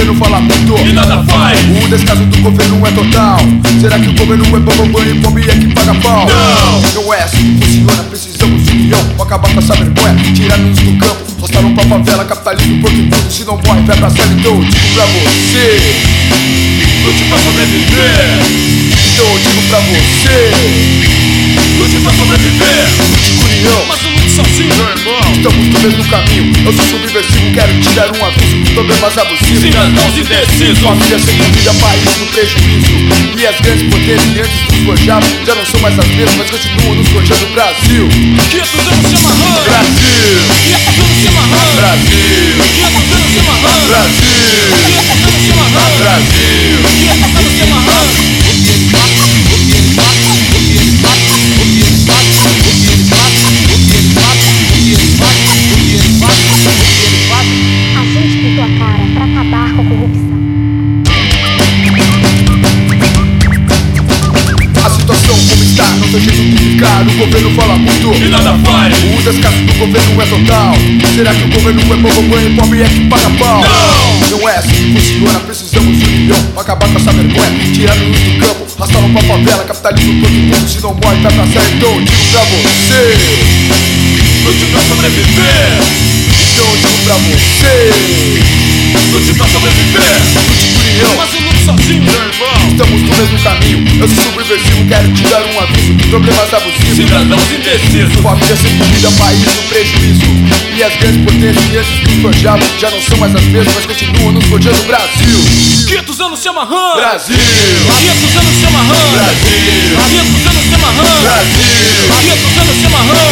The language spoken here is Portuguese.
governo fala muito e nada faz. O descaso do governo é total. Será que o governo é bambambam e pobre é que paga pau? Não é assim que funciona, precisamos de união pra acabar com essa vergonha, tirar-nos do campo, mostraram pra favela, capitalismo por que tudo, se não morre vai pra cela. Então eu digo pra você, lute pra sobreviver. então eu digo pra você, lute pra sobreviver. lute com união, Mas não lute sozinho, meu irmão. estamos no mesmo caminho. Eu sou subversivo, quero tirar um aviso, problemas abusivos, Cidadãos indecisos, família sem comida, país no prejuízo. E as grandes potências antes nos forjavam já não são mais as mesmas, mas continuam nos forjando. Brasil, 500 anos se amarrando. Brasil, 500 anos se amarrando. Brasil, 500 anos se amarrando. Brasil, 500 anos se amarrando. Brasil. 500 anos se amarrando. A gente pintou a cara pra acabar com a corrupção. A situação como está, não tem jeito de ficar. O governo fala muito E nada faz. o descaso do governo é total. Será que o governo é bambambam e pobre é que paga pau? Não é assim que funciona, precisamos de união pra acabar com essa vergonha, tirar-nos do campo, arrastaram pra favela, capitalismo todo mundo, se não morre vai pra cela. Então eu digo pra você, Lute pra sobreviver. então eu digo pra você, Lute pra sobreviver. lute com união, Mas não lute sozinho, meu irmão. estamos no mesmo caminho. Eu sou subversivo, quero te dar um aviso, problemas abusivos, Cidadãos indecisos, família sem comida, país no prejuízo. E as grandes potências que antes nos forjavam já não são mais as mesmas, mas continuam nos forjando. Brasil, 500 anos se amarrando. Brasil, 500 anos se amarrando. Brasil, 500 anos se amarrando. Brasil, 500 anos se amarrando.